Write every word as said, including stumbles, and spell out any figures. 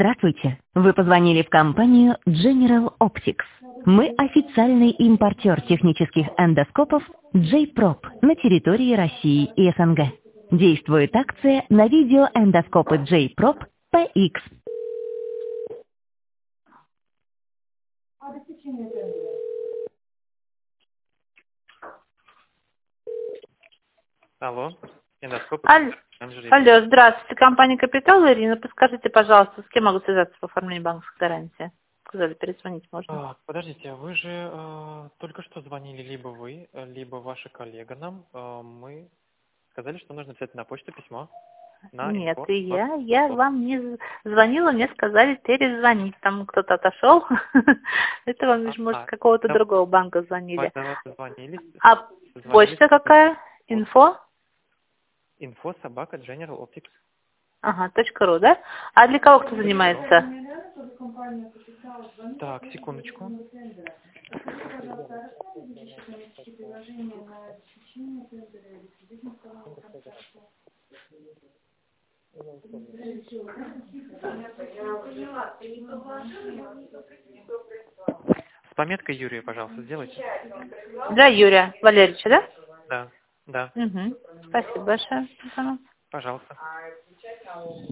Здравствуйте. Вы позвонили в компанию General Optics. Мы официальный импортер технических эндоскопов J-Prop на территории России и СНГ. Действует акция на видеоэндоскопы J-Prop пи икс. Алло, эндоскоп. Алло, алло, здравствуйте, компания «Капитал», Ирина. Подскажите, пожалуйста, с кем могу связаться по оформлению банковской гарантии? Сказали, перезвонить можно. А, подождите, вы же э, только что звонили либо вы, либо ваша коллега нам. Э, мы сказали, что нужно писать на почту письмо. На Нет, инфо. и я, я вам не з- звонила, мне сказали перезвонить. Там кто-то отошел. Это вам, А, может, с а, какого-то да, другого банка звонили. давай звонились. А Звонились. почта какая? Инфо? Инфо собака General Optics. Ага, точка ру, да? А для кого кто занимается? Так, секундочку. С пометкой Юрия, пожалуйста, сделайте. Для Юрия Валерьевича, да? Да, да, Угу. Спасибо большое. пожалуйста.